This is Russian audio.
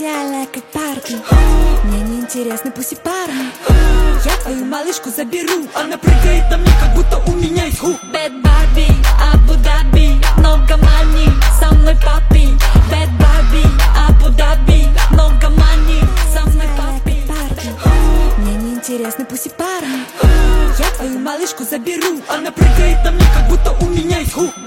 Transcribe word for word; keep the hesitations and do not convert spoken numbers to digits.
идеальная, как Барби. Мне не интересны пусть парни. Я твою малышку заберу. Она прыгает на мне, как будто у меня есть хук. Bad Barbie, Абу-Даби, много мани, со мной папи. Bad Barbie, Абу-Даби, много мани, со мной папи. Мне не интересны пусть парни. Я твою малышку заберу. Она прыгает на мне, как будто у меня есть хук.